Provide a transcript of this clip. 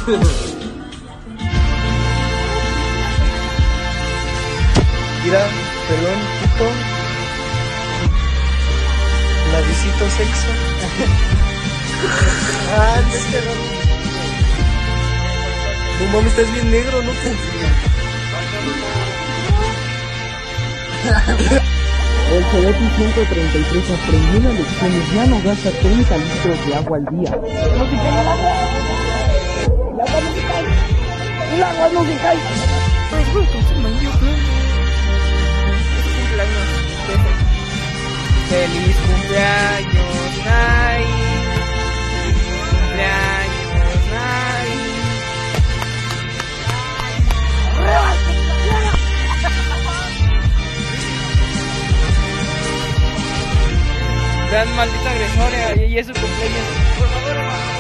Mira, pelón, puto. Ladicito sexo. Ah, no es que no. No mames, estás bien negro, ¿no? El Cebetis 133 aprendió una lección y ya no gasta 30 litros de agua al día. ¡El agua no se cae! Feliz cumpleaños, Nay. Feliz cumpleaños, Nay. Gran maldita agresora y es su cumpleaños. Por favor, hermano.